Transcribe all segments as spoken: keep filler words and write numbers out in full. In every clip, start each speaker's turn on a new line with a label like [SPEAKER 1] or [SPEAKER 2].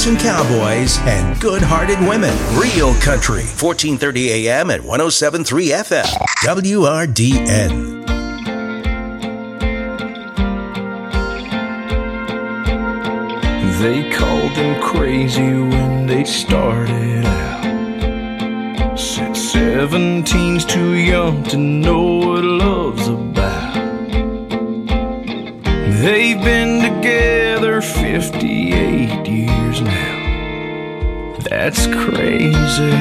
[SPEAKER 1] handsome cowboys and good-hearted women. Real Country, fourteen thirty a.m. at one oh seven point three F M. W R D N.
[SPEAKER 2] They called them crazy when they started out. Said seventeen's too young to know what love's about. They've been together fifty-eight years now. That's crazy.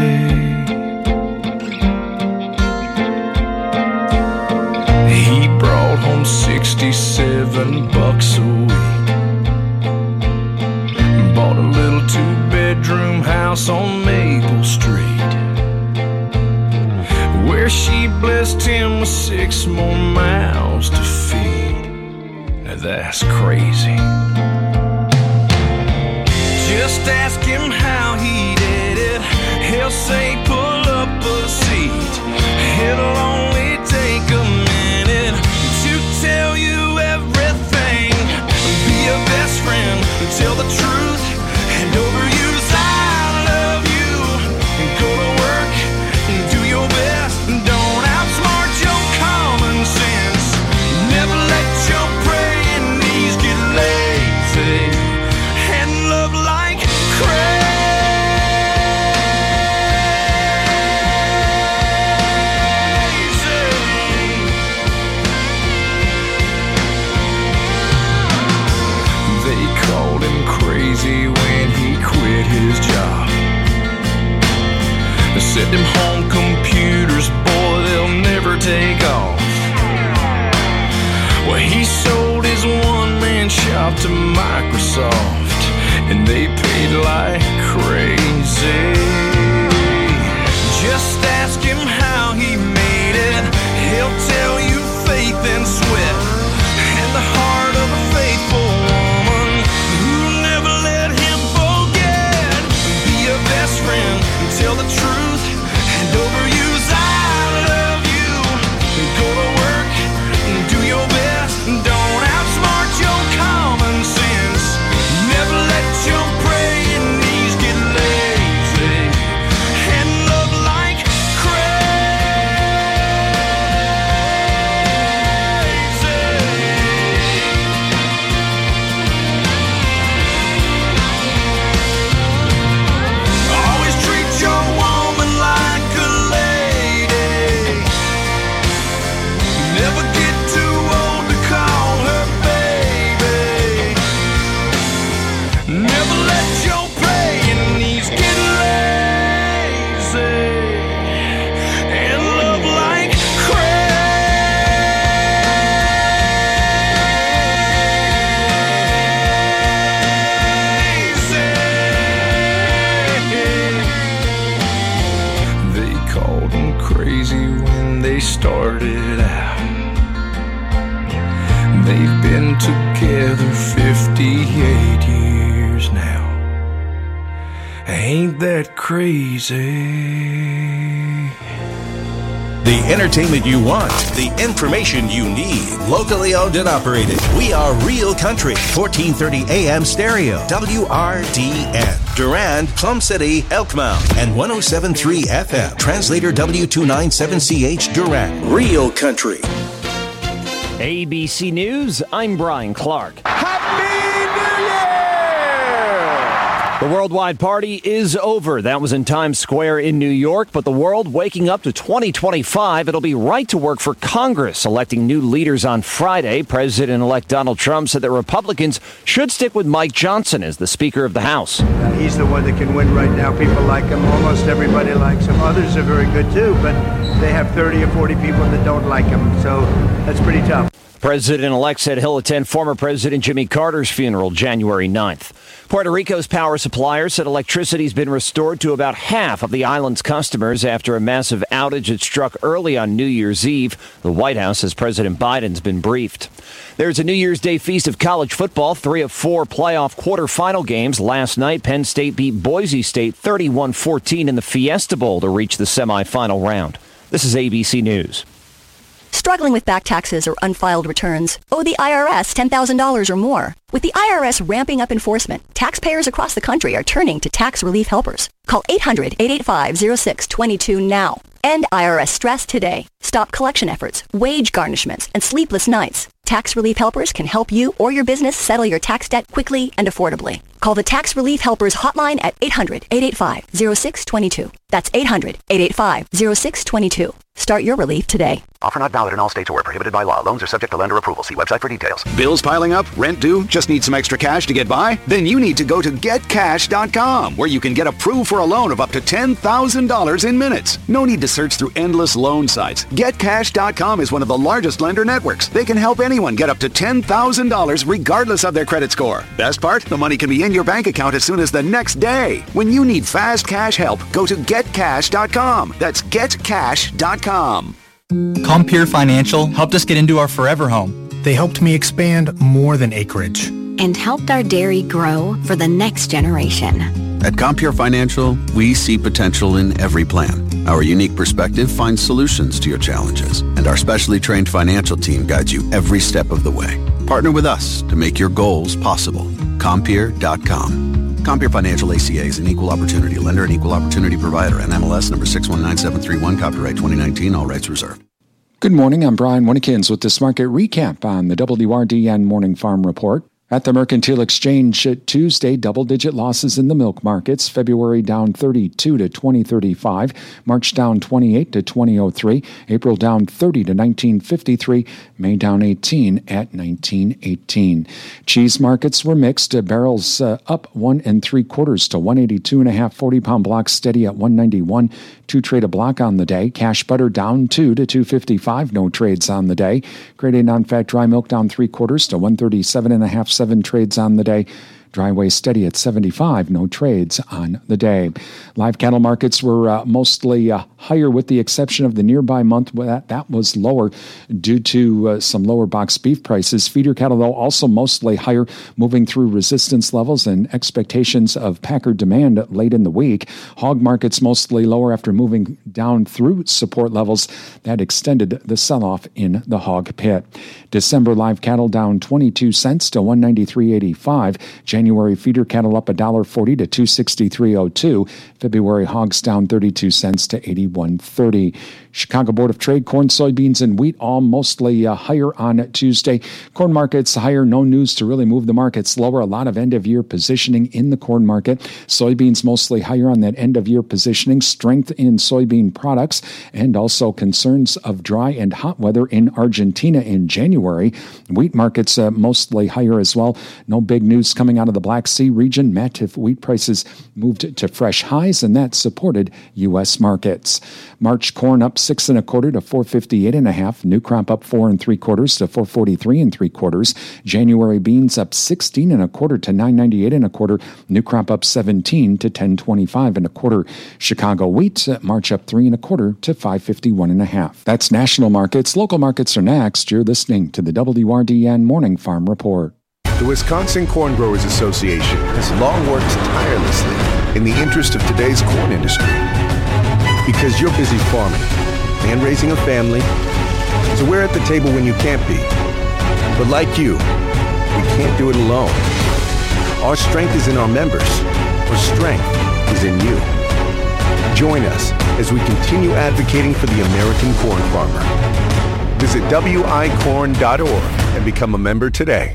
[SPEAKER 2] He brought home sixty-seven bucks a week. Bought a little two-bedroom house on Maple Street, where she blessed him with six more mouths to feed. Now that's crazy. Just ask him how he did it. He'll say pull up a seat. It'll only take a minute to tell you everything. Be a best friend, tell the truth, and overuse I love you. Go to work and do your best. Don't outsmart your common sense. Never let your praying knees get lazy. And love like crazy. They called him crazy when he quit his job. They said them home computers, boy, they'll never take off. Well, he sold his one-man shop to Microsoft, and they paid like crazy. Just ask him how he made it. He'll tell you faith and sweat, and the heart of a faithful woman who never let him forget. Be a best friend, tell the truth, and overuse I love you. Go to work and do your best. Don't outsmart your common sense. Never let your praying knees get lazy. And love like always treat your woman like a lady. Never get too old to call her baby. Never let your praying knees get lazy. And love like crazy. They called him crazy when they started out. They've been together fifty-eight years now. Ain't that crazy?
[SPEAKER 1] The entertainment you want, the information you need, locally owned and operated. We are Real Country, fourteen thirty A M stereo, W R D N. Durand, Plum City, Elkmount, and one oh seven point three F M. Translator W two ninety-seven C H Durand. Real Country.
[SPEAKER 3] A B C News, I'm Brian Clark.
[SPEAKER 4] Happy New Year!
[SPEAKER 3] The worldwide party is over. That was in Times Square in New York, but the world waking up to twenty twenty-five. It'll be right to work for Congress, electing new leaders on Friday. President-elect Donald Trump said that Republicans should stick with Mike Johnson as the Speaker of the House.
[SPEAKER 5] Uh, he's the one that can win right now. People like him. Almost everybody likes him. Others are very good, too, but they have thirty or forty people that don't like him, so that's pretty tough.
[SPEAKER 3] President-elect said he'll attend former President Jimmy Carter's funeral January ninth. Puerto Rico's power supplier said electricity's been restored to about half of the island's customers after a massive outage that struck early on New Year's Eve. The White House says President Biden's been briefed. There's a New Year's Day feast of college football. Three of four playoff quarterfinal games. Last night, Penn State beat Boise State thirty-one fourteen in the Fiesta Bowl to reach the semifinal round. This is A B C News.
[SPEAKER 6] Struggling with back taxes or unfiled returns? Owe the I R S ten thousand dollars or more? With the I R S ramping up enforcement, taxpayers across the country are turning to tax relief helpers. Call eight hundred, eight eight five, zero six two two now. End I R S stress today. Stop collection efforts, wage garnishments, and sleepless nights. Tax Relief Helpers can help you or your business settle your tax debt quickly and affordably. Call the Tax Relief Helpers hotline at eight hundred, eight eight five, zero six two two. That's eight hundred, eight eight five, zero six two two. Start your relief today.
[SPEAKER 7] Offer not valid in all states or prohibited by law. Loans are subject to lender approval. See website for details.
[SPEAKER 8] Bills piling up? Rent due? Just need some extra cash to get by? Then you need to go to get cash dot com, where you can get approved for a loan of up to ten thousand dollars in minutes. No need to search through endless loan sites. get cash dot com is one of the largest lender networks. They can help anyone get up to ten thousand dollars regardless of their credit score. Best part? The money can be in your bank account as soon as the next day. When you need fast cash help, go to get cash dot com. That's get cash dot com.
[SPEAKER 9] Compeer Financial helped us get into our forever home.
[SPEAKER 10] They helped me expand more than acreage.
[SPEAKER 11] And helped our dairy grow for the next generation.
[SPEAKER 12] At Compeer Financial, we see potential in every plan. Our unique perspective finds solutions to your challenges, and our specially trained financial team guides you every step of the way. Partner with us to make your goals possible. Compeer dot com. Compeer Financial A C A is an equal opportunity lender and equal opportunity provider. N M L S number six one nine seven three one, copyright twenty nineteen, all rights reserved.
[SPEAKER 13] Good morning, I'm Brian Winnikins with this market recap on the W R D N Morning Farm Report. At the Mercantile Exchange Tuesday, double-digit losses in the milk markets. February down thirty-two to twenty thirty-five. March down twenty-eight to twenty oh three. April down thirty to nineteen fifty-three. May down eighteen at nineteen eighteen. Cheese markets were mixed. Barrels uh, up one and three quarters to one eighty-two and a half. forty-pound blocks steady at one ninety-one. Two trade a block on the day. Cash butter down two to two fifty-five. No trades on the day. Grade A non-fat dry milk down three quarters to one thirty-seven and a half. Seven trades on the day. Dry whey steady at seventy-five, no trades on the day. Live cattle markets were uh, mostly uh, higher with the exception of the nearby month. That, that was lower due to uh, some lower box beef prices. Feeder cattle, though, also mostly higher, moving through resistance levels and expectations of packer demand late in the week. Hog markets mostly lower after moving down through support levels that extended the sell-off in the hog pit. December live cattle down twenty-two cents to one ninety-three eighty-five. January feeder cattle up one dollar forty to two sixty-three oh two. February hogs down thirty-two cents to eighty-one thirty. Chicago Board of Trade, corn, soybeans, and wheat all mostly uh, higher on Tuesday. Corn markets higher, no news to really move the markets lower. A lot of end-of-year positioning in the corn market. Soybeans mostly higher on that end-of-year positioning. Strength in soybean products and also concerns of dry and hot weather in Argentina in January. Wheat markets uh, mostly higher as well. No big news coming out of the Black Sea region. Matif wheat prices moved to fresh highs, and that supported U S markets. March corn up six and a quarter to four fifty-eight and a half. New crop up four and three quarters to four forty-three and three quarters. January beans up sixteen and a quarter to nine ninety-eight and a quarter. New crop up seventeen to ten twenty-five and a quarter. Chicago wheat March up three and a quarter to five fifty-one and a half. That's national markets. Local markets are next. You're listening to the W R D N Morning Farm Report.
[SPEAKER 14] The Wisconsin Corn Growers Association has long worked tirelessly in the interest of today's corn industry. Because you're busy farming and raising a family, so we're at the table when you can't be. But like you, we can't do it alone. Our strength is in our members. Our strength is in you. Join us as we continue advocating for the American corn farmer. Visit W I corn dot org and become a member today.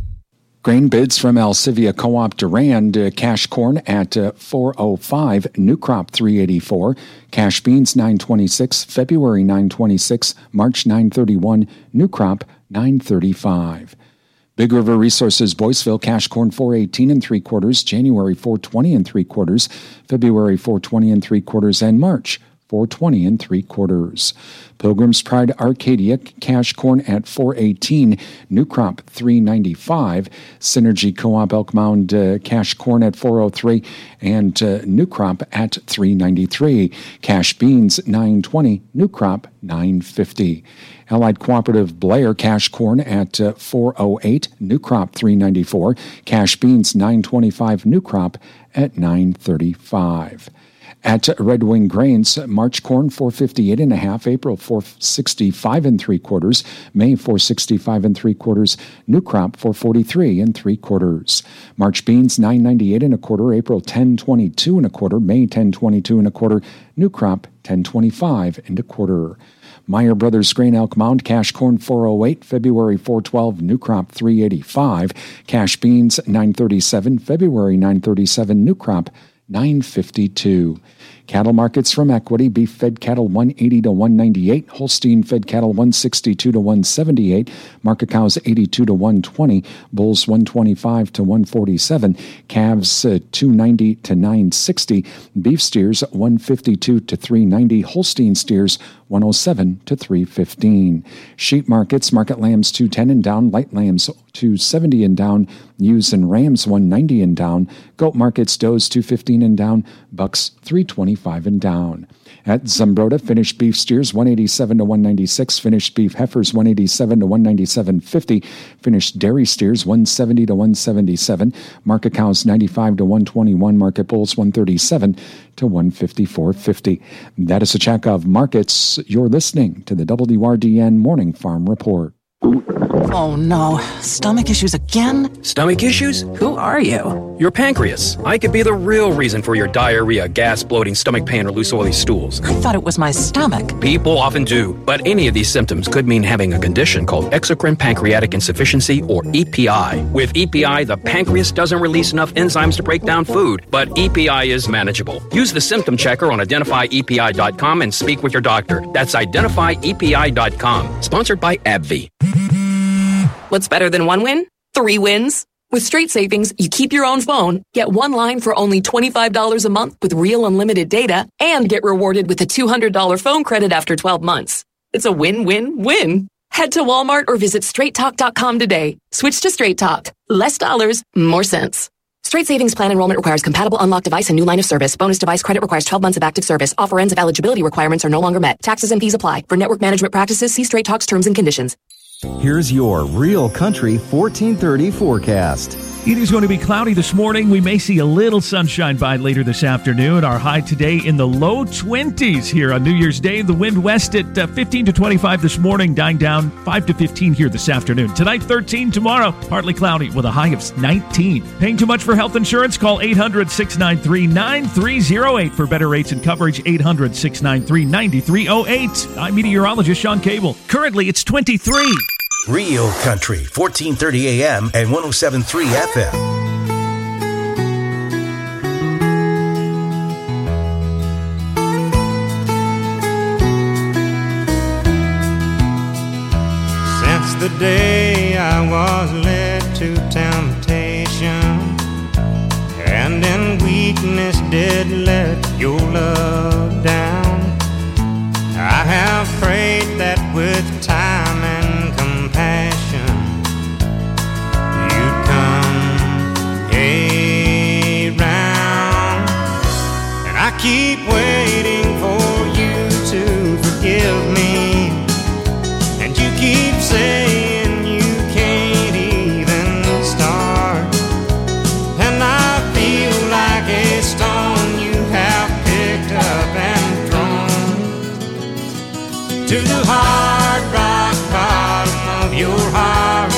[SPEAKER 13] Grain bids from Alcivia Co-op Durand, uh, cash corn at uh, four oh five, new crop three eighty-four, cash beans nine twenty-six, February nine twenty-six, March nine thirty-one, new crop nine thirty-five. Big River Resources Boyceville, cash corn four eighteen and three quarters, January four twenty and three quarters, February four twenty and three quarters, and March four twenty and three quarters. Pilgrim's Pride Arcadia, cash corn at four eighteen, new crop three ninety-five. Synergy Co-op Elk Mound, uh, cash corn at four oh three, and uh, new crop at three ninety-three. Cash beans nine twenty, new crop nine fifty. Allied Cooperative Blair, cash corn at uh, four oh eight, new crop three ninety-four. Cash beans nine twenty-five, new crop at nine thirty-five. At Red Wing Grains, March corn four fifty-eight and a half, April four sixty-five and three quarters, May four sixty-five and three quarters, new crop four forty-three and three quarters. March beans nine ninety-eight and a quarter, April ten twenty-two and a quarter, May ten twenty-two and a quarter, new crop ten twenty-five and a quarter. Meyer Brothers Grain Elk Mound, cash corn four oh eight, February four twelve, new crop three eighty-five, cash beans nine thirty-seven, February nine thirty-seven, new crop nine fifty-two. Cattle markets from Equity: beef fed cattle one eighty to one ninety-eight, Holstein fed cattle one sixty-two to one seventy-eight, market cows eighty-two to one twenty, bulls one twenty-five to one forty-seven, calves uh, two ninety to nine sixty, beef steers one fifty-two to three ninety, Holstein steers one oh seven to three fifteen. Sheep markets: market lambs two ten and down, light lambs two seventy and down, ewes and rams one ninety and down, goat markets: does two fifteen and down, bucks three twenty-five and down. At Zumbrota, finished beef steers one eighty-seven to one ninety-six, finished beef heifers one eighty-seven to one ninety-seven fifty, finished dairy steers one seventy to one seventy-seven, market cows ninety-five to one twenty-one, market bulls one thirty-seven to one fifty-four fifty. That is a check of markets. You're listening to the W R D N Morning Farm Report.
[SPEAKER 15] Oh no, stomach issues again?
[SPEAKER 16] Stomach issues?
[SPEAKER 15] Who are you?
[SPEAKER 16] Your pancreas. I could be the real reason for your diarrhea, gas, bloating, stomach pain, or loose oily stools.
[SPEAKER 15] I thought it was my stomach.
[SPEAKER 16] People often do, but any of these symptoms could mean having a condition called exocrine pancreatic insufficiency, or E P I. With E P I, the pancreas doesn't release enough enzymes to break down food, but E P I is manageable. Use the symptom checker on identify E P I dot com and speak with your doctor. That's identify E P I dot com. Sponsored by AbbVie.
[SPEAKER 17] What's better than one win? Three wins. With Straight Savings, you keep your own phone, get one line for only twenty-five dollars a month with real unlimited data, and get rewarded with a two hundred dollars phone credit after twelve months. It's a win-win-win. Head to Walmart or visit straight talk dot com today. Switch to Straight Talk. Less dollars, more sense. Straight Savings Plan enrollment requires compatible unlocked device and new line of service. Bonus device credit requires twelve months of active service. Offer ends if eligibility requirements are no longer met. Taxes and fees apply. For network management practices, see Straight Talk's terms and conditions.
[SPEAKER 18] Here's your Real Country fourteen thirty forecast.
[SPEAKER 19] It is going to be cloudy this morning. We may see a little sunshine by later this afternoon. Our high today in the low twenties here on New Year's Day. The wind west at uh, fifteen to twenty-five this morning, dying down five to fifteen here this afternoon. Tonight, thirteen. Tomorrow, partly cloudy with a high of nineteen. Paying too much for health insurance? Call eight hundred, six nine three, nine three zero eight for better rates and coverage. eight hundred, six nine three, nine three zero eight. I'm meteorologist Sean Cable. Currently, it's twenty-three.
[SPEAKER 1] Real Country, fourteen thirty A M and one oh seven point three F M.
[SPEAKER 20] Since the day I was led to temptation, and in weakness did let your love down, I have prayed that with time and compassion you'd come around. And I keep waiting for you to forgive me, and you keep saying you can't even start. And I feel like a stone you have picked up and thrown to the hard rock bottom of your heart,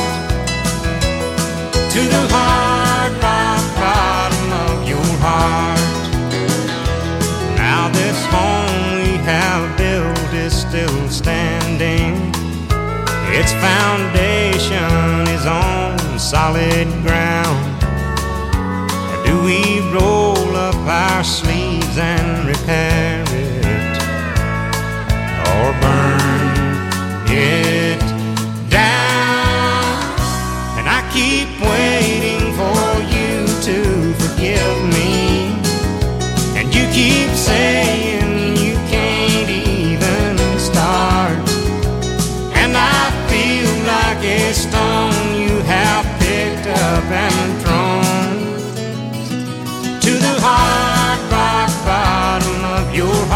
[SPEAKER 20] to the hard rock bottom of your heart. Now this home we have built is still standing. Its foundation is on solid ground. Or do we roll up our sleeves and repair it, or burn it down? And I keep waiting for you to forgive me, and you keep saying you can't even start. And I feel like a stone you have picked up and thrown to the hard rock bottom of your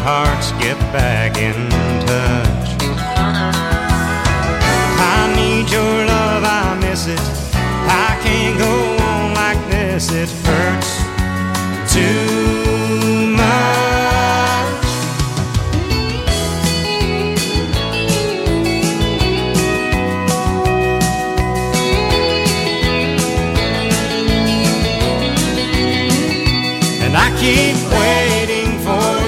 [SPEAKER 20] hearts get back in touch. I need your love, I miss it. I can't go on like this, it hurts too much. And I keep waiting for